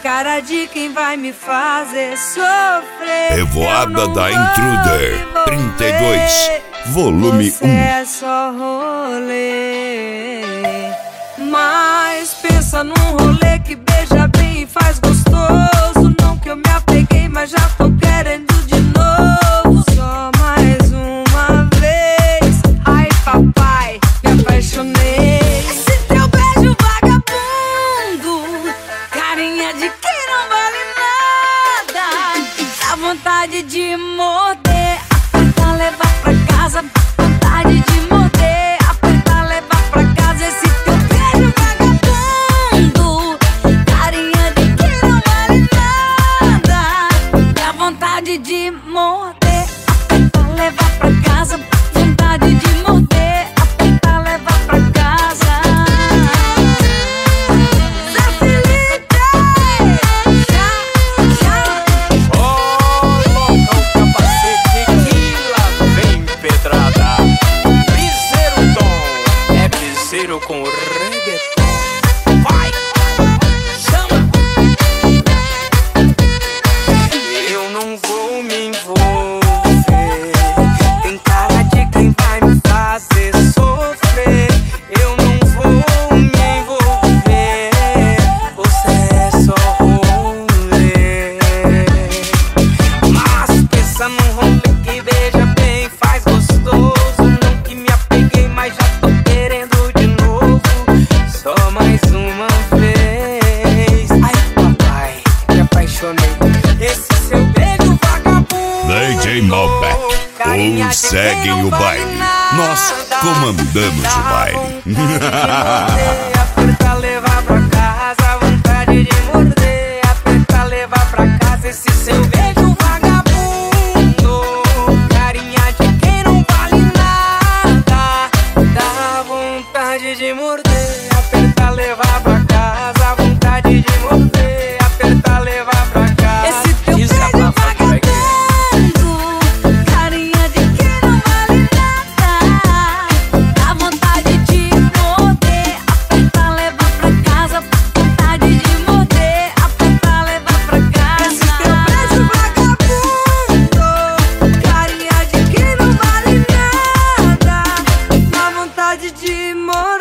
cara de quem vai me fazer sofrer. Revoada da Intruder 32, volume 1. É só rolê, mas pensa num rolê que beija bem e faz gostoso. Não que eu me apeguei, mas já tô querendo de novo. Só mais uma vez. Ai papai, me apaixonei. Esse teu beijo vagabundo, carinha de quem não vale nada. Dá vontade de morder, apertar, levar pra casa. Vontade de morder, apertar, levar pra casa. Esse teu beijo vagabundo, carinha de quem não vale nada. Dá vontade de morder, apertar, levar pra casa. Vontade de morder, apertar, levar pra casa. Zé Felipe, Coloca o capacete que lá vem pedrada. Piseiro Tom, é piseiro com reggaeton. Vai, chama. Eu não vou me envolver, tem cara de quem vai me fazer sofrer. Eu não vou me envolver, você é só rolê. Mas pensa num rolê que beija bem, faz gostoso. Não que me apeguei, mas já tô querendo de novo. Só mais uma vez. Ai papai, me apaixonei. Esse seu beijo vagabundo, DJ Malbec, ou seguem o baile. Nós comandamos o baile. Apertar, levar pra casa, vontade de morder. Apertar, levar pra casa. Esse seu beijo vagabundo, carinha de quem não vale nada. Dá vontade de morder. Apertar, levar pra casa. Vontade de morder. Apertar, levar pra casa. esse teu beijo vagabundo, carinha de quem não vale nada. Dá vontade de morder, apertar, levar pra casa. Vontade de morder, apertar, levar pra casa. Esse teu beijo vagabundo, carinha de quem não vale nada. Dá vontade de morder.